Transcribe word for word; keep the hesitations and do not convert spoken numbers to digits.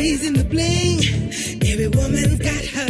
boys in the bling. Every woman's got her